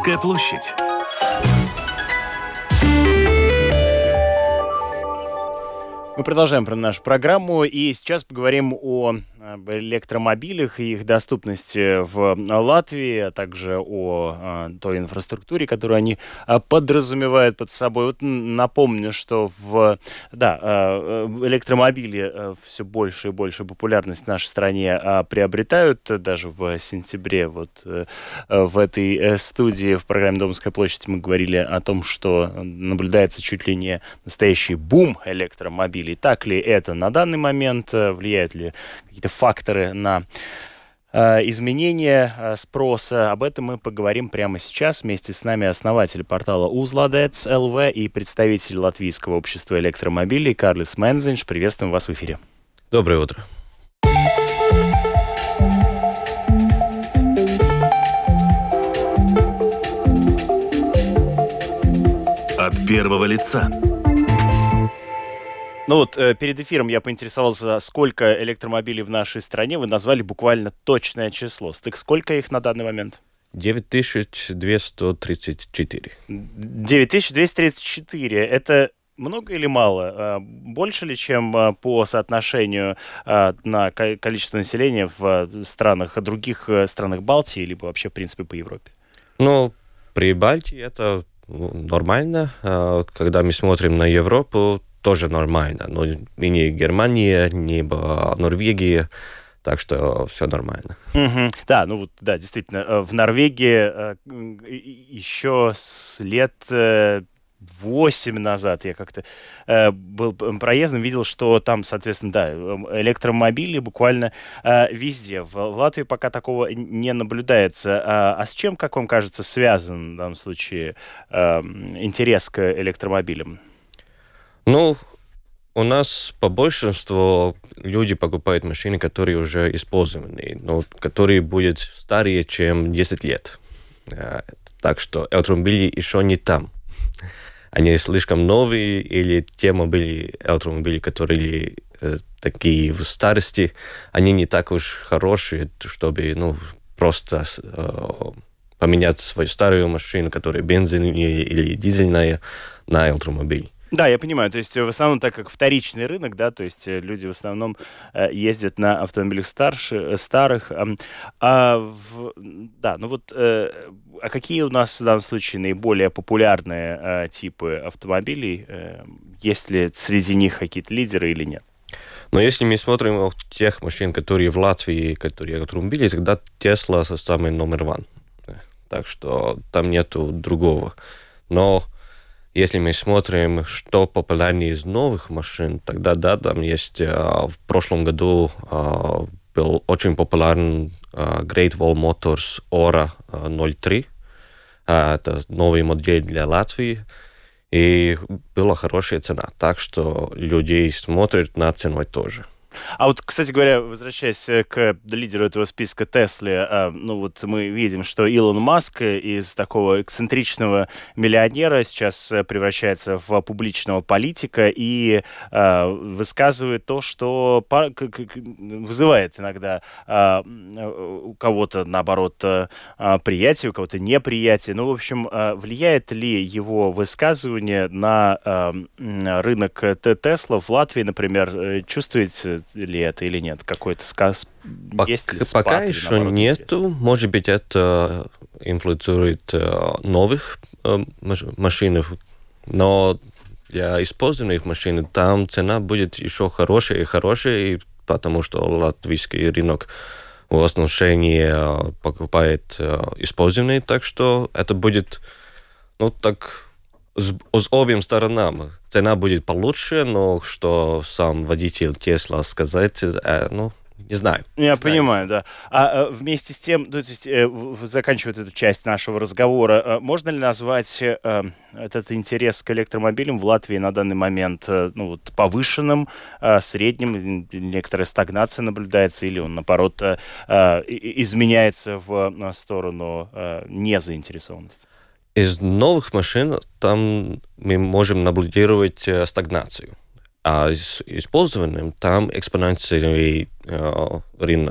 Домская площадь. Мы продолжаем про нашу программу, и сейчас поговорим об электромобилях и их доступности в Латвии, а также о той инфраструктуре, которую они подразумевают под собой. Вот напомню, что электромобили все больше и больше популярность в нашей стране приобретают. Даже в сентябре в этой студии в программе «Домская площадь» мы говорили о том, что наблюдается чуть ли не настоящий бум электромобилей. Так ли это на данный момент? Влияют ли какие-то факторы на изменение спроса? Об этом мы поговорим прямо сейчас. Вместе с нами основатель портала Uzlādēts ЛВ и представитель Латвийского общества электромобилей Карлис Мензинш. Приветствуем вас в эфире. Доброе утро. От первого лица. Ну вот, перед эфиром я поинтересовался, сколько электромобилей в нашей стране. Вы назвали буквально точное число. Так сколько их на данный момент? 9234. 9234. Это много или мало? Больше ли, чем по соотношению на количество населения в других странах Балтии, либо вообще, в принципе, по Европе? Ну, при Балтии это нормально. Когда мы смотрим на Европу, тоже нормально. Но и не Германия, не Норвегия, так что все нормально. Да, действительно, в Норвегии еще с лет 8 назад я как-то был проездом, видел, что там, соответственно, электромобили буквально везде. В Латвии пока такого не наблюдается. А с чем, как вам кажется, связан в данном случае интерес к электромобилям? Ну, у нас по большинству люди покупают машины, которые уже использованы, но которые будут старее, чем 10 лет. Так что электромобили еще не там. Они слишком новые, или те электромобили, которые такие в старости, они не так уж хорошие, чтобы просто поменять свою старую машину, которая бензиновая или дизельная, на электромобиль. Да, я понимаю. То есть в основном, так как вторичный рынок, да, то есть люди в основном ездят на автомобилях старых. А какие у нас в данном случае наиболее популярные типы автомобилей? Есть ли среди них какие-то лидеры или нет? Но если мы смотрим на тех машин, которые в Латвии, которые электромобили, тогда Tesla самый номер один. Так что там нету другого. Но если мы смотрим, что популярнее из новых машин, тогда да, там есть в прошлом году был очень популярен Great Wall Motors Ora 03. Это новый модель для Латвии. И была хорошая цена. Так что людей смотрят на ценой тоже. А вот, кстати говоря, возвращаясь к лидеру этого списка Тесле, мы видим, что Илон Маск из такого эксцентричного миллионера сейчас превращается в публичного политика и высказывает то, что вызывает иногда у кого-то, наоборот, приятие, у кого-то неприятие. В общем, влияет ли его высказывание на рынок Тесла в Латвии, например? Чувствуете ли это или нет? Какой-то сказ? Есть ли спад? Пока еще нету. Может быть, это инфлюенцирует новых машин, но для использованных машин там цена будет еще хорошая и хорошая, потому что латвийский рынок в отношении покупает использованные, так что это будет, с обеим сторонам. Цена будет получше, но что сам водитель Тесла сказать, не знаю. Я понимаю, да. А вместе с тем, заканчивая эту часть нашего разговора, можно ли назвать этот интерес к электромобилям в Латвии на данный момент повышенным, средним, некоторая стагнация наблюдается, или он, наоборот, изменяется в сторону незаинтересованности? Из новых машин там мы можем наблюдать стагнацию. А с использованием там экспоненциальный рынок.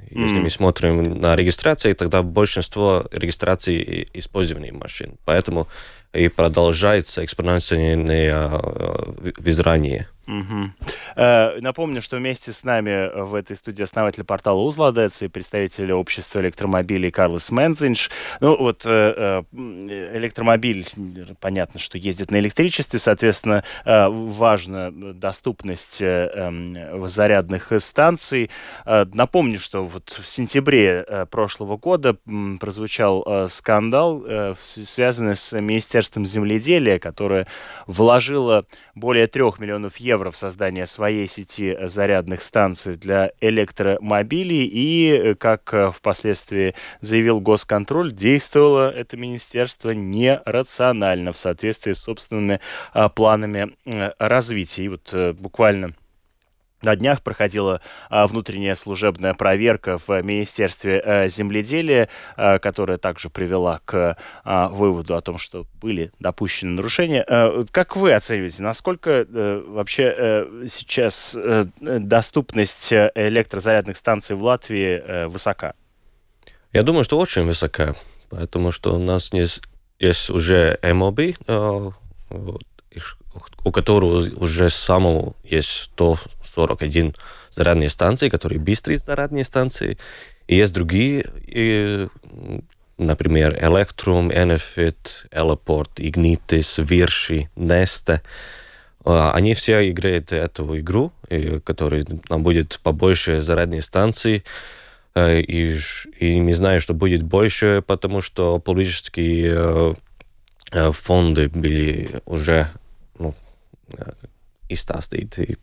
Если мы смотрим на регистрации, тогда большинство регистраций использований машин. Поэтому и продолжается экспоненциальное возрастание. Напомню, что вместе с нами в этой студии основатель портала Uzlādēts и представитель общества электромобилей Карлос Мензинш. Электромобиль, понятно, что ездит на электричестве, соответственно, важна доступность зарядных станций. Напомню, что вот в сентябре прошлого года прозвучал скандал, связанный с Министерством земледелия, которое вложило более 3 миллионов евро в создание своей сети зарядных станций для электромобилей. И, как впоследствии заявил Госконтроль, действовало это министерство нерационально в соответствии с собственными планами развития. И вот буквально на днях проходила внутренняя служебная проверка в Министерстве земледелия, которая также привела к выводу о том, что были допущены нарушения. Как вы оцениваете, насколько вообще сейчас доступность электрозарядных станций в Латвии высока? Я думаю, что очень высока, потому что у нас есть уже МОБ, у которого уже самого есть 141 зарядные станции, которые быстрые зарядные станции. И есть другие, например, Electrum, Enefit, Elaport, Ignitis, Virši, Neste. Они все играют эту игру, которая нам будет побольше зарядных станций. И не знаю, что будет больше, потому что политические фонды были уже израсходованы.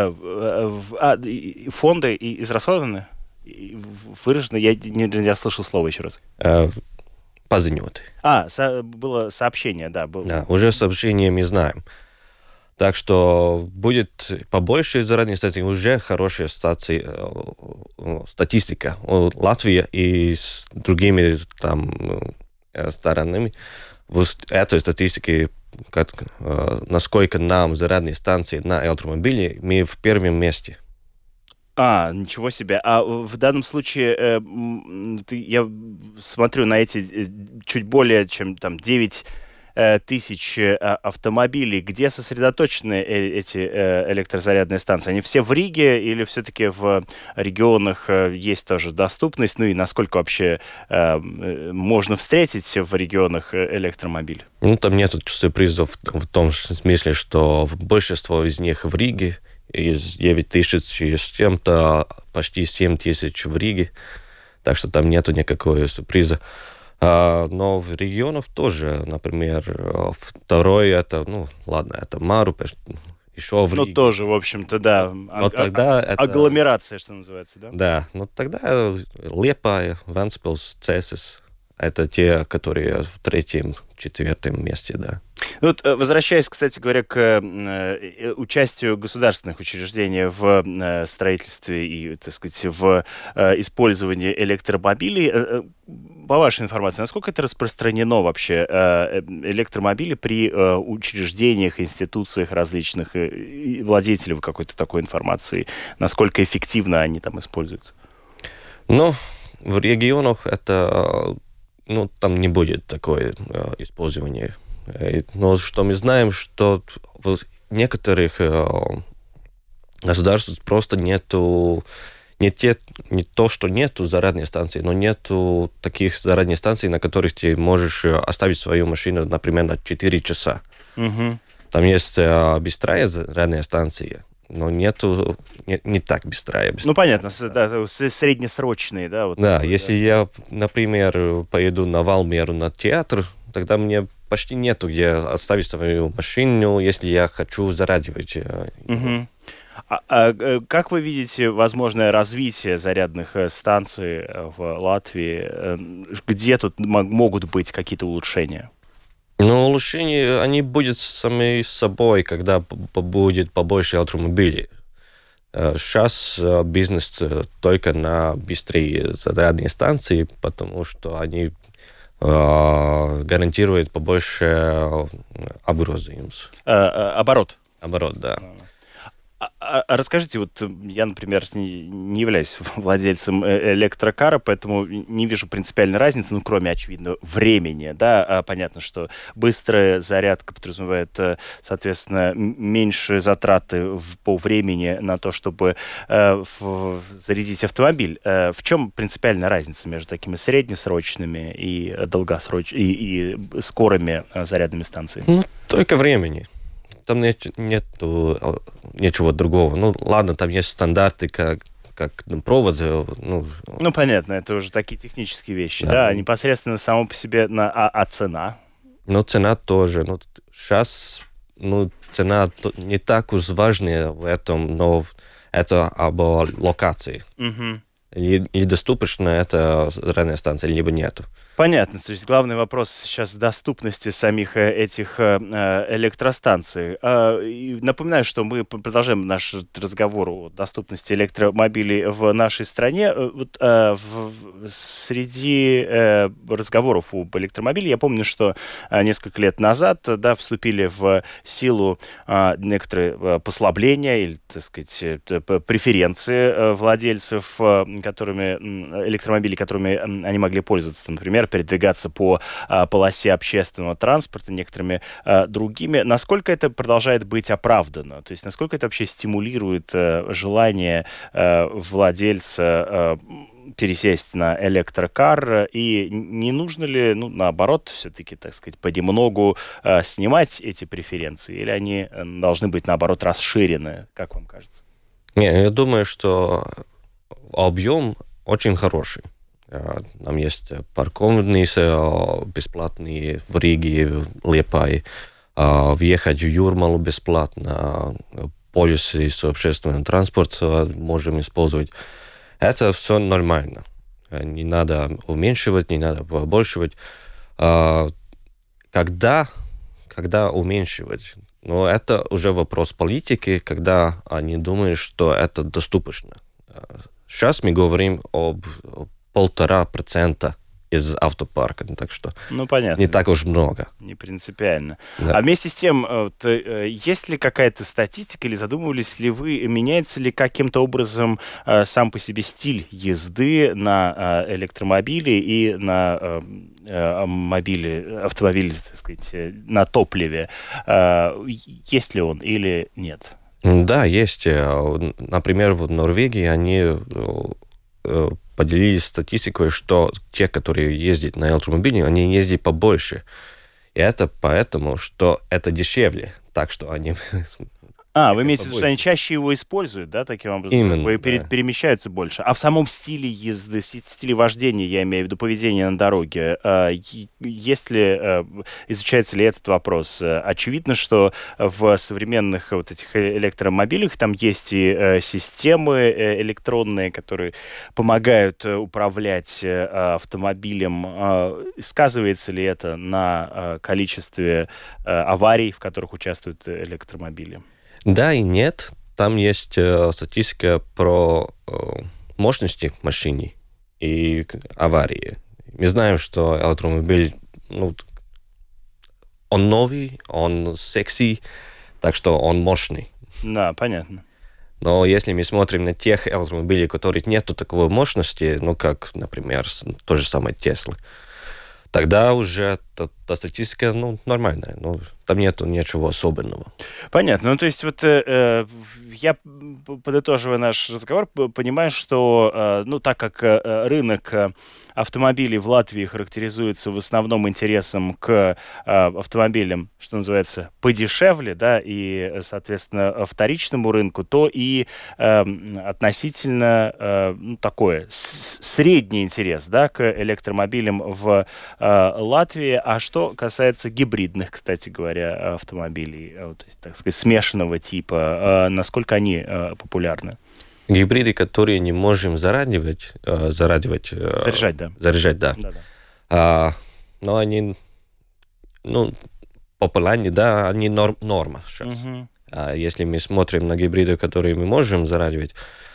Фонды израсходованы? Выражены? Я не слышал слова еще раз. Paziņoti. Было сообщение, да. Было. Да, уже сообщение мы знаем. Так что будет побольше зарядных станций, уже хорошая статистика. Латвия и с другими там сторонами в этой статистике, насколько нам зарядные станции на электромобиле, мы в первом месте. Ничего себе. А в данном случае я смотрю на эти чуть более чем 9 тысяч автомобилей. Где сосредоточены эти электрозарядные станции? Они все в Риге или все-таки в регионах есть тоже доступность? Ну и насколько вообще можно встретить в регионах электромобиль? Там нет сюрпризов в том смысле, что большинство из них в Риге, из 9 тысяч и с чем-то почти 7 тысяч в Риге. Так что там нету никакого сюрприза. Но в регионах тоже, например, второй это, это Марупеш, еще в Риге. Тоже, в общем-то, да. Тогда агломерация, что называется, да? Да, тогда Liepāja, Ventspils, Cēsis, это те, которые в 3-м, 4-м месте, да. Возвращаясь, кстати говоря, к участию государственных учреждений в строительстве и, так сказать, в использовании электромобилей, по вашей информации, насколько это распространено вообще, электромобили при учреждениях, институциях различных? Владеете ли вы какой-то такой информацией? Насколько эффективно они там используются? В регионах это... там не будет такое использование. Но что мы знаем, что в некоторых государствах просто нету не то, что нету зарядной станции, но нету таких зарядных станций, на которых ты можешь оставить свою машину, например, на 4 часа. Угу. Там есть быстрая зарядная станция, но нету не так быстрая. Понятно, среднесрочные, да? Да, если я, например, поеду на Валмеру на театр, тогда мне почти нету где оставить свою машину, если я хочу заряжать. Угу. Как вы видите возможное развитие зарядных станций в Латвии? Где тут могут быть какие-то улучшения? Улучшения, они будут сами собой, когда будет побольше электромобилей. Сейчас бизнес только на быстрые зарядные станции, потому что они гарантируют побольше оборот. Оборот, да. Расскажите, вот я, например, не являюсь владельцем электрокара, поэтому не вижу принципиальной разницы, ну, кроме, очевидно, времени, да. Понятно, что быстрая зарядка подразумевает, соответственно, меньше затраты по времени на то, чтобы зарядить автомобиль. В чем принципиальная разница между такими среднесрочными и долгосрочными и скорыми зарядными станциями? Ну, только времени. Там нету ничего другого. Ну, ладно, там есть стандарты, как провод. Ну, понятно, это уже такие технические вещи, да. Да, непосредственно само по себе, а цена? Ну, цена тоже. Ну, сейчас, цена не так уж важная в этом, но это об локации. Угу. Или доступна эта зарядная станция, либо нету. Понятно. То есть главный вопрос сейчас доступности самих этих электростанций. И напоминаю, что мы продолжаем наш разговор о доступности электромобилей в нашей стране. Вот, среди разговоров об электромобиле я помню, что несколько лет назад вступили в силу некоторые послабления или, так сказать, преференции владельцев электромобилей, которыми они могли пользоваться. Например, передвигаться по полосе общественного транспорта, некоторыми другими. Насколько это продолжает быть оправдано? То есть насколько это вообще стимулирует желание владельца пересесть на электрокар? И не нужно ли, наоборот, все-таки, так сказать, понемногу снимать эти преференции? Или они должны быть, наоборот, расширены? Как вам кажется? Я думаю, что объем очень хороший. Там есть парковные бесплатные в Риге, в Лиепае. Въехать в Юрмалу бесплатно. Полисы с общественным транспортом можем использовать. Это все нормально. Не надо уменьшивать, не надо побольшивать. Когда уменьшивать? Это уже вопрос политики, когда они думают, что это доступно. Сейчас мы говорим об 1,5% из автопарка, так что понятно. Не так уж много. Не принципиально. Да. А вместе с тем, есть ли какая-то статистика, или задумывались ли вы, меняется ли каким-то образом сам по себе стиль езды на электромобиле и на автомобиле, так сказать, на топливе? Есть ли он или нет? Да, есть. Например, в Норвегии они поделились статистикой, что те, которые ездят на электромобиле, они ездят побольше. И это поэтому, что это дешевле. Так что они... Вы имеете в виду, что они чаще его используют, да, таким образом? Именно, да. Перемещаются больше. А в самом стиле езды, стиле вождения, я имею в виду, поведения на дороге, изучается ли этот вопрос? Очевидно, что в современных вот этих электромобилях там есть и системы электронные, которые помогают управлять автомобилем. Сказывается ли это на количестве аварий, в которых участвуют электромобили? Да и нет. Там есть статистика про мощности машины и аварии. Мы знаем, что электромобиль, он новый, он секси, так что он мощный. Да, понятно. Но если мы смотрим на тех электромобилей, у которых нету такой мощности, как, например, то же самое Tesla, тогда уже та статистика нормальная. Там нету ничего особенного. Понятно. То есть вот я, подытоживая наш разговор, понимаю, что так как рынок автомобилей в Латвии характеризуется в основном интересом к автомобилям, что называется, подешевле, да, и, соответственно, вторичному рынку, то и относительно такой средний интерес, да, к электромобилям в Латвии. А что касается гибридных, кстати говоря, автомобилей, то есть, так сказать, смешанного типа, насколько они популярны? Гибриды, которые не можем заряжать, да. Заряжать, да. Но они, популярны, да, они норма сейчас. Угу. Если мы смотрим на гибриды, которые мы можем заряжать,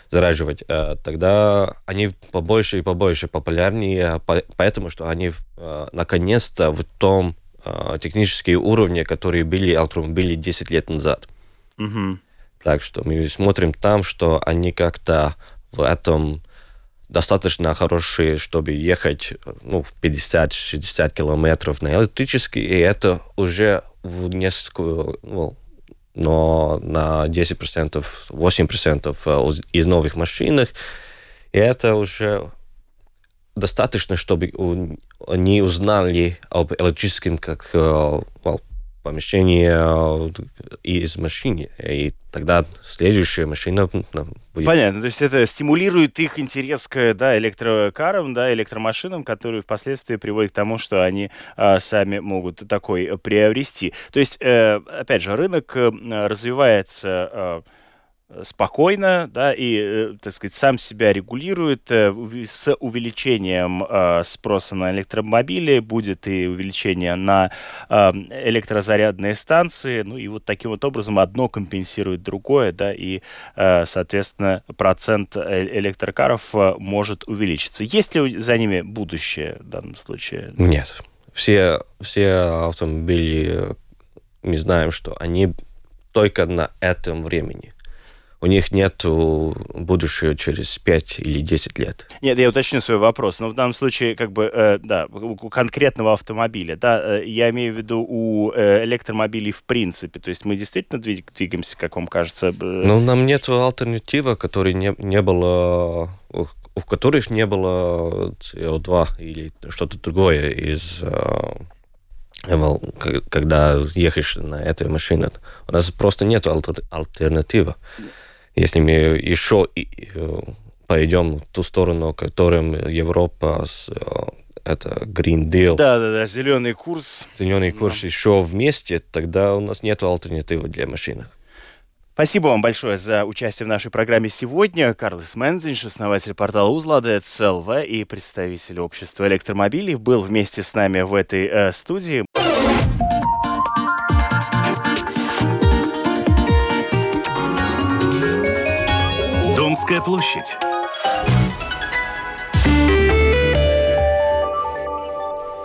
тогда они побольше и побольше популярнее, поэтому что они наконец-то в том технические уровни, которые были электромобили 10 лет назад. Угу. Так что мы смотрим там, что они как-то в этом достаточно хорошие, чтобы ехать 50-60 километров на электрический, и это уже в несколько, но на 10%, 8% из новых машин, и это уже достаточно, чтобы они узнали об электрическом как помещении из машины. И тогда следующая машина будет... Понятно. То есть это стимулирует их интерес к электрокарам, электромашинам, которые впоследствии приводят к тому, что они сами могут такой приобрести. То есть, опять же, рынок развивается спокойно, и, так сказать, сам себя регулирует. С увеличением спроса на электромобили будет и увеличение на электрозарядные станции, и вот таким вот образом одно компенсирует другое, и, соответственно, процент электрокаров может увеличиться. Есть ли за ними будущее в данном случае? Нет. Все автомобили, мы знаем, что они только на этом времени. У них нет будущего через 5 или 10 лет. Нет, я уточню свой вопрос. Но в данном случае, у конкретного автомобиля, я имею в виду у электромобилей в принципе. То есть мы действительно двигаемся, как вам кажется? Нам нет альтернативы, которой не было, у которых не было CO2 или что-то другое когда ехаешь на этой машине. У нас просто нет альтернативы. Если мы еще пойдем в ту сторону, которым Европа, это Green Deal. Да, зеленый курс. Зеленый курс еще вместе, тогда у нас нет альтернативы для машин. Спасибо вам большое за участие в нашей программе сегодня. Карлос Мензинш, основатель портала Uzlādēts LV и представитель общества электромобилей, был вместе с нами в этой студии. Домская площадь.